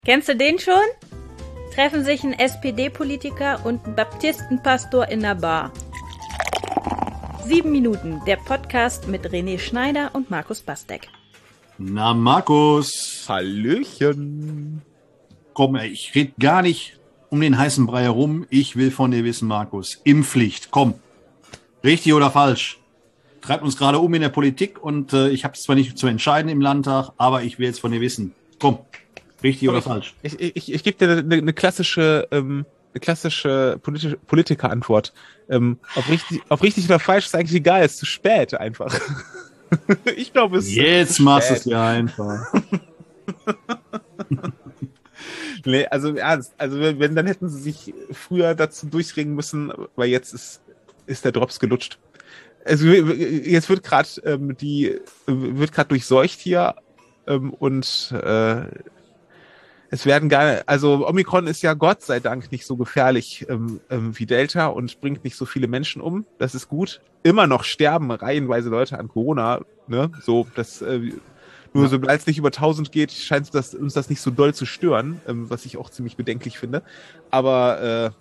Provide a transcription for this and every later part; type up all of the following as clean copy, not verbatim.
Kennst du den schon? Treffen sich ein SPD-Politiker und ein Baptistenpastor in der Bar. 7 Minuten, der Podcast mit René Schneider und Markus Bastek. Na Markus. Hallöchen. Komm, ich rede gar nicht um den heißen Brei herum. Ich will von dir wissen, Markus. Impfpflicht, komm. Richtig oder falsch? Treibt uns gerade um in der Politik und ich habe es zwar nicht zu entscheiden im Landtag, aber ich will jetzt von dir wissen. Komm. Richtig oder falsch? Ich gebe dir eine klassische Politiker-Antwort. Ob richtig oder falsch ist eigentlich egal, ist zu spät einfach. Ich glaube, es ist jetzt machst du es ja einfach. Nee, also im Ernst. Also wenn, dann hätten sie sich früher dazu durchringen müssen, weil jetzt ist der Drops gelutscht. Also jetzt wird gerade durchseucht hier und es werden also Omikron ist ja Gott sei Dank nicht so gefährlich wie Delta und bringt nicht so viele Menschen um. Das ist gut. Immer noch sterben reihenweise Leute an Corona, ne? So, sobald es nicht über 1000 geht, scheint uns das nicht so doll zu stören, was ich auch ziemlich bedenklich finde. Aber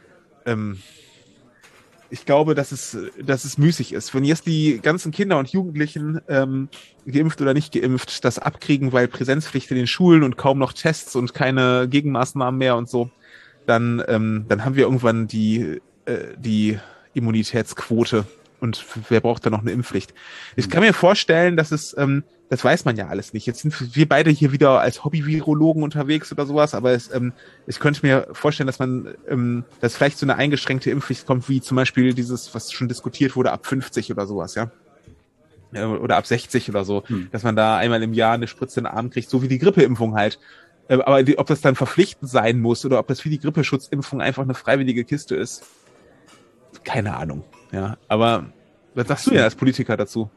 ich glaube, dass es müßig ist. Wenn jetzt die ganzen Kinder und Jugendlichen, geimpft oder nicht geimpft, das abkriegen, weil Präsenzpflicht in den Schulen und kaum noch Tests und keine Gegenmaßnahmen mehr und so, dann haben wir irgendwann die Immunitätsquote. Und wer braucht da noch eine Impfpflicht? Ich kann mir vorstellen, dass es, das weiß man ja alles nicht. Jetzt sind wir beide hier wieder als Hobby-Virologen unterwegs oder sowas, aber ich könnte mir vorstellen, dass vielleicht so eine eingeschränkte Impfpflicht kommt, wie zum Beispiel dieses, was schon diskutiert wurde, ab 50 oder sowas, ja. Oder ab 60 oder so, dass man da einmal im Jahr eine Spritze in den Arm kriegt, so wie die Grippeimpfung halt. Aber ob das dann verpflichtend sein muss oder ob das wie die Grippeschutzimpfung einfach eine freiwillige Kiste ist, keine Ahnung. Ja, aber was sagst du denn als Politiker dazu?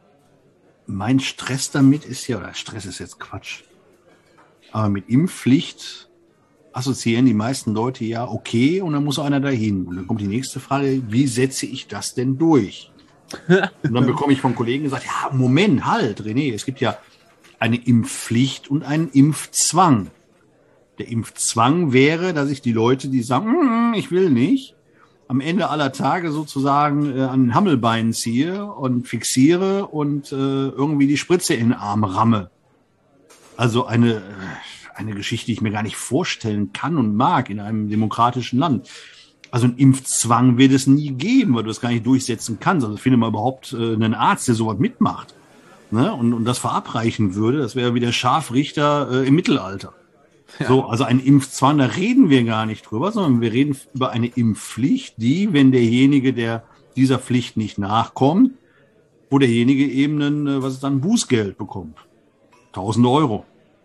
Mein Stress damit ist ja, oder Stress ist jetzt Quatsch, aber mit Impfpflicht assoziieren die meisten Leute ja okay und dann muss einer dahin. Und dann kommt die nächste Frage, wie setze ich das denn durch? Und dann bekomme ich von Kollegen gesagt, ja, Moment, halt, René, es gibt ja eine Impfpflicht und einen Impfzwang. Der Impfzwang wäre, dass ich die Leute, die sagen, ich will nicht, am Ende aller Tage sozusagen an den Hammelbeinen ziehe und fixiere und irgendwie die Spritze in den Arm ramme. Also eine Geschichte, die ich mir gar nicht vorstellen kann und mag in einem demokratischen Land. Also einen Impfzwang wird es nie geben, weil du das gar nicht durchsetzen kannst. Also finde mal überhaupt einen Arzt, der sowas mitmacht, ne? Und das verabreichen würde. Das wäre wie der Scharfrichter im Mittelalter. Ja. So, also ein Impfzwang, da reden wir gar nicht drüber, sondern wir reden über eine Impfpflicht, die, wenn derjenige, der dieser Pflicht nicht nachkommt, wo derjenige eben ein Bußgeld bekommt. 1000 Euro.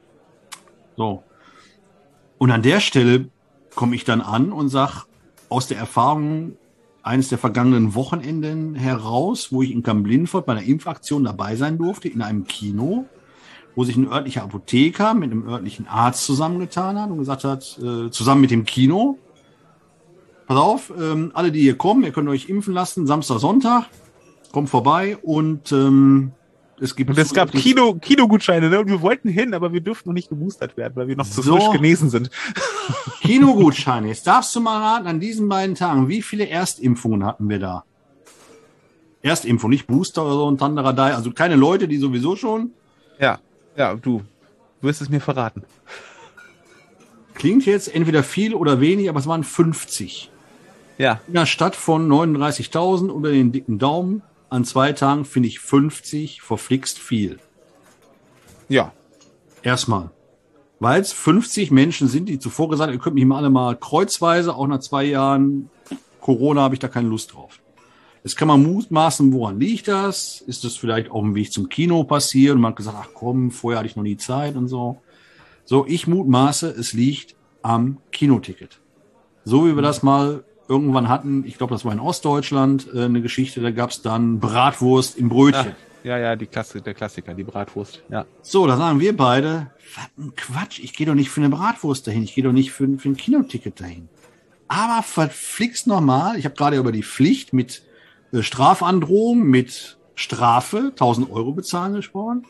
So. Und an der Stelle komme ich dann an und sage, aus der Erfahrung eines der vergangenen Wochenenden heraus, wo ich in Kamp-Lintfort bei einer Impfaktion dabei sein durfte, in einem Kino, wo sich ein örtlicher Apotheker mit einem örtlichen Arzt zusammengetan hat und gesagt hat, zusammen mit dem Kino, pass auf, alle, die hier kommen, ihr könnt euch impfen lassen, Samstag, Sonntag, kommt vorbei und es gab Kinogutscheine, ne? Und wir wollten hin, aber wir durften noch nicht geboostert werden, weil wir noch zu frisch genesen sind. Kinogutscheine, jetzt darfst du mal raten, an diesen beiden Tagen, wie viele Erstimpfungen hatten wir da? Erstimpfung, nicht Booster oder so ein Tanderadei, also keine Leute, die sowieso schon... Ja, du wirst es mir verraten. Klingt jetzt entweder viel oder wenig, aber es waren 50. Ja. In einer Stadt von 39.000 unter den dicken Daumen. An 2 Tagen finde ich 50 verflixt viel. Ja. Erstmal. Weil es 50 Menschen sind, die zuvor gesagt haben, ihr könnt mich mal alle mal kreuzweise, auch nach 2 Jahren Corona habe ich da keine Lust drauf. Jetzt kann man mutmaßen, woran liegt das? Ist das vielleicht auf dem Weg zum Kino passiert? Und man hat gesagt, ach komm, vorher hatte ich noch nie Zeit und so. So, ich mutmaße, es liegt am Kinoticket. So wie wir das mal irgendwann hatten, ich glaube, das war in Ostdeutschland eine Geschichte, da gab es dann Bratwurst im Brötchen. Ja, der Klassiker, die Bratwurst. Ja. So, da sagen wir beide, was ein Quatsch, ich gehe doch nicht für eine Bratwurst dahin, ich gehe doch nicht für ein Kinoticket dahin. Aber verflixt nochmal, ich habe gerade über die Pflicht mit Strafandrohung, mit Strafe, 1000 Euro bezahlen gesprochen.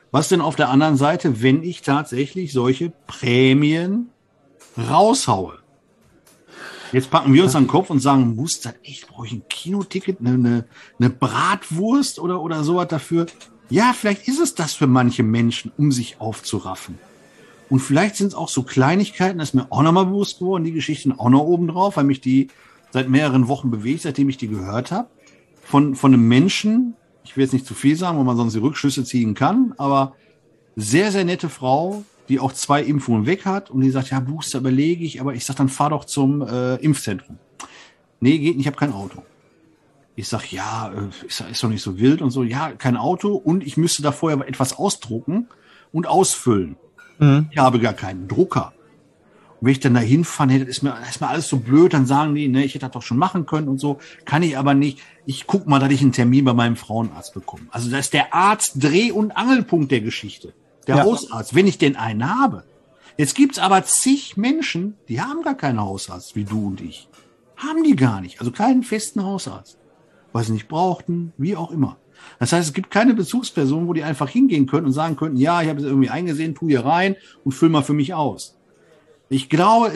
Was denn auf der anderen Seite, wenn ich tatsächlich solche Prämien raushaue? Jetzt packen wir uns an den Kopf und sagen, muss das echt, brauche ich ein Kinoticket, eine Bratwurst oder sowas dafür? Ja, vielleicht ist es das für manche Menschen, um sich aufzuraffen. Und vielleicht sind es auch so Kleinigkeiten, das ist mir auch nochmal bewusst geworden, die Geschichten auch noch oben drauf, weil mich die seit mehreren Wochen bewegt, seitdem ich die gehört habe. Von einem Menschen, ich will jetzt nicht zu viel sagen, wo man sonst die Rückschlüsse ziehen kann, aber sehr, sehr nette Frau, die auch 2 Impfungen weg hat und die sagt, ja, Booster überlege ich, aber ich sag, dann fahr doch zum Impfzentrum. Nee, geht nicht, ich habe kein Auto. Ich sag, ja, ist doch nicht so wild und so. Ja, kein Auto und ich müsste da vorher etwas ausdrucken und ausfüllen. Ich habe gar keinen Drucker. Und wenn ich dann da hinfahre, nee, das ist mir alles so blöd, dann sagen die, ne, ich hätte das doch schon machen können und so. Kann ich aber nicht. Ich guck mal, dass ich einen Termin bei meinem Frauenarzt bekomme. Also das ist der Arzt Dreh- und Angelpunkt der Geschichte. Der Hausarzt, wenn ich denn einen habe. Jetzt gibt's aber zig Menschen, die haben gar keinen Hausarzt, wie du und ich. Haben die gar nicht. Also keinen festen Hausarzt. Weil sie nicht brauchten, wie auch immer. Das heißt, es gibt keine Bezugsperson, wo die einfach hingehen können und sagen könnten, ja, ich habe es irgendwie eingesehen, tu hier rein und füll mal für mich aus. Ich glaube,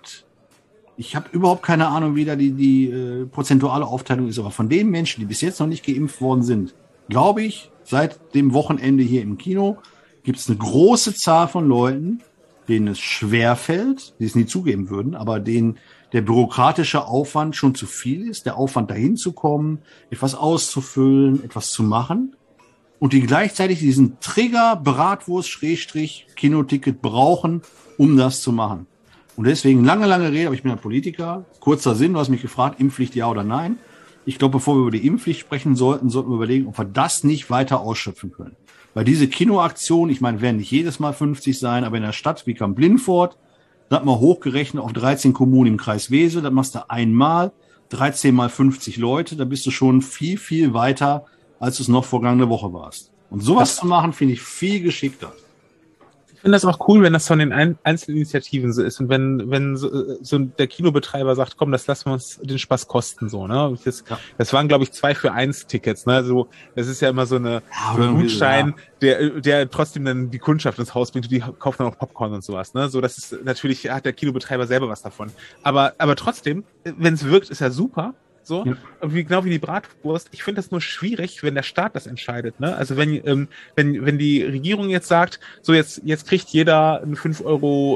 ich habe überhaupt keine Ahnung, wie da die prozentuale Aufteilung ist, aber von den Menschen, die bis jetzt noch nicht geimpft worden sind, glaube ich, seit dem Wochenende hier im Kino, gibt es eine große Zahl von Leuten, denen es schwerfällt, die es nie zugeben würden, aber denen der bürokratische Aufwand schon zu viel ist, der Aufwand dahin zu kommen, etwas auszufüllen, etwas zu machen und die gleichzeitig diesen Trigger Bratwurst-Kinoticket brauchen, um das zu machen. Und deswegen lange Rede, aber ich bin ein Politiker, kurzer Sinn, du hast mich gefragt, Impfpflicht ja oder nein. Ich glaube, bevor wir über die Impfpflicht sprechen sollten wir überlegen, ob wir das nicht weiter ausschöpfen können. Weil diese Kinoaktion, ich meine, werden nicht jedes Mal 50 sein, aber in der Stadt wie Kamp-Lindfort, da hat man hochgerechnet auf 13 Kommunen im Kreis Wesel, da machst du einmal 13 mal 50 Leute, da bist du schon viel, viel weiter, als du es noch vergangene Woche warst. Und sowas zu machen, finde ich viel geschickter. Ich finde das auch cool, wenn das von den Einzelinitiativen so ist und wenn so der Kinobetreiber sagt, komm, das lassen wir uns den Spaß kosten, so, ne? Das waren, glaube ich, 2-für-1-Tickets, ne? So, das ist ja immer so ein Gutschein, der trotzdem dann die Kundschaft ins Haus bringt und die kaufen dann auch Popcorn und sowas, ne? So, das ist natürlich, hat der Kinobetreiber selber was davon. Aber trotzdem, wenn es wirkt, ist ja super. So, ja. Genau wie die Bratwurst. Ich finde das nur schwierig, wenn der Staat das entscheidet, ne? Also wenn die Regierung jetzt sagt, so jetzt kriegt jeder einen 5 Euro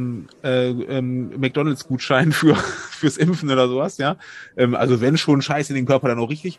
McDonalds-Gutschein fürs Impfen oder sowas, ja. Also wenn schon Scheiß in den Körper, dann auch richtig.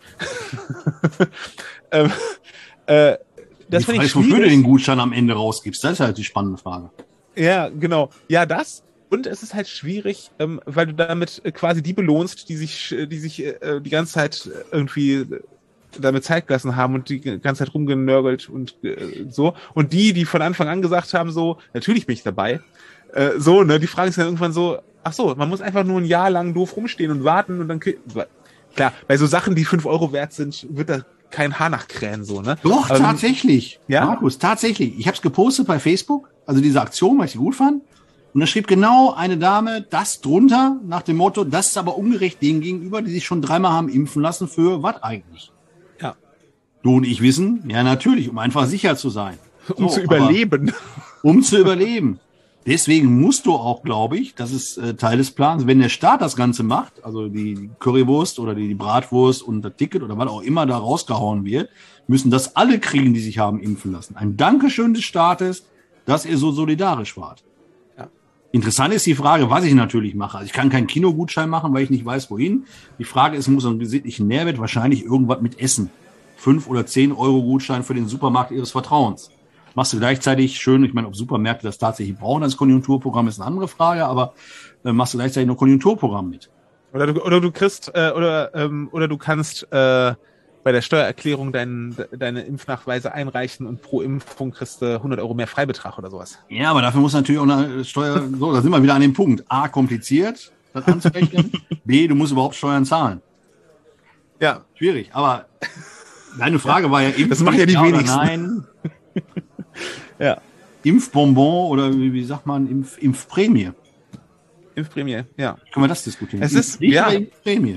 Das finde ich schwierig. Wofür du den Gutschein am Ende rausgibst, das ist halt die spannende Frage. Ja, genau. Ja, das. Und es ist halt schwierig, weil du damit quasi die belohnst, die sich die ganze Zeit irgendwie damit Zeit gelassen haben und die ganze Zeit rumgenörgelt und so. Und die von Anfang an gesagt haben, so, natürlich bin ich dabei. So, ne, die fragen sich dann irgendwann so, ach so, man muss einfach nur ein Jahr lang doof rumstehen und warten und dann, klar, bei so Sachen, die 5 Euro wert sind, wird da kein Haar nachkrähen, so, ne? Doch, aber tatsächlich. Ja? Markus, tatsächlich. Ich habe es gepostet bei Facebook, also diese Aktion, weil ich sie gut fand. Und da schrieb genau eine Dame das drunter, nach dem Motto, das ist aber ungerecht denen gegenüber, die sich schon 3-mal haben impfen lassen für was eigentlich? Ja. Du und ich wissen, ja natürlich, um einfach sicher zu sein. Um zu überleben. Um zu überleben. Deswegen musst du auch, glaube ich, das ist Teil des Plans, wenn der Staat das Ganze macht, also die Currywurst oder die Bratwurst und das Ticket oder was auch immer da rausgehauen wird, müssen das alle kriegen, die sich haben impfen lassen. Ein Dankeschön des Staates, dass ihr so solidarisch wart. Interessant ist die Frage, was ich natürlich mache. Also ich kann keinen Kinogutschein machen, weil ich nicht weiß, wohin. Die Frage ist, muss einen besittlichen Nährwert wahrscheinlich irgendwas mit Essen. 5 oder 10 Euro Gutschein für den Supermarkt Ihres Vertrauens. Machst du gleichzeitig schön, ich meine, ob Supermärkte das tatsächlich brauchen als Konjunkturprogramm, ist eine andere Frage, aber machst du gleichzeitig noch Konjunkturprogramm mit. Oder du kriegst, oder du kannst bei der Steuererklärung deine Impfnachweise einreichen und pro Impfung kriegst du 100 Euro mehr Freibetrag oder sowas. Ja, aber dafür muss natürlich auch eine Steuer, so, da sind wir wieder an dem Punkt. A, kompliziert, das anzurechnen. B, du musst überhaupt Steuern zahlen. Ja. Schwierig, aber deine Frage war ja Impfpflicht, das machen ja die wenigsten. Nein. Ja. Impfbonbon oder wie sagt man, Impfprämie. Impfprämie, ja. Können wir das diskutieren? Es ist, ja. Impfprämie.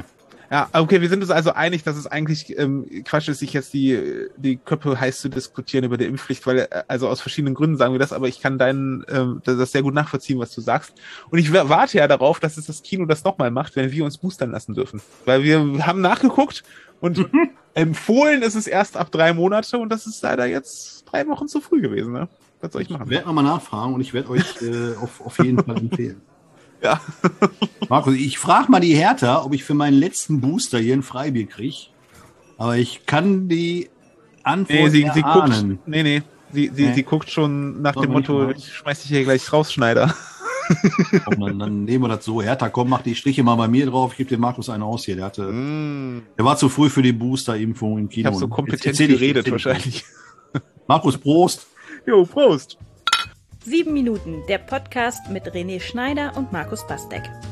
Ja, okay, wir sind uns also einig, dass es eigentlich Quatsch ist, sich jetzt die Köpfe heiß zu diskutieren über die Impfpflicht, weil, also aus verschiedenen Gründen sagen wir das, aber ich kann das sehr gut nachvollziehen, was du sagst. Und ich warte ja darauf, dass es das Kino das nochmal macht, wenn wir uns boostern lassen dürfen. Weil wir haben nachgeguckt und empfohlen ist es erst ab 3 Monate und das ist leider jetzt 3 Wochen zu früh gewesen, ne? Was soll ich machen? Ich werde nochmal nachfragen und ich werde euch auf jeden Fall empfehlen. Ja. Markus, ich frage mal die Hertha, ob ich für meinen letzten Booster hier ein Freibier kriege. Aber ich kann die Antwort sie erahnen. guckt, sie guckt schon nach dem Motto, ich schmeiß dich hier gleich raus, Schneider. Und dann nehmen wir das so. Hertha, komm, mach die Striche mal bei mir drauf. Ich gebe dem Markus einen aus hier. Der war zu früh für die Boosterimpfung im Kino. Ich habe so kompetent geredet wahrscheinlich. Markus, Prost. Jo, Prost. 7 Minuten, der Podcast mit René Schneider und Markus Bastek.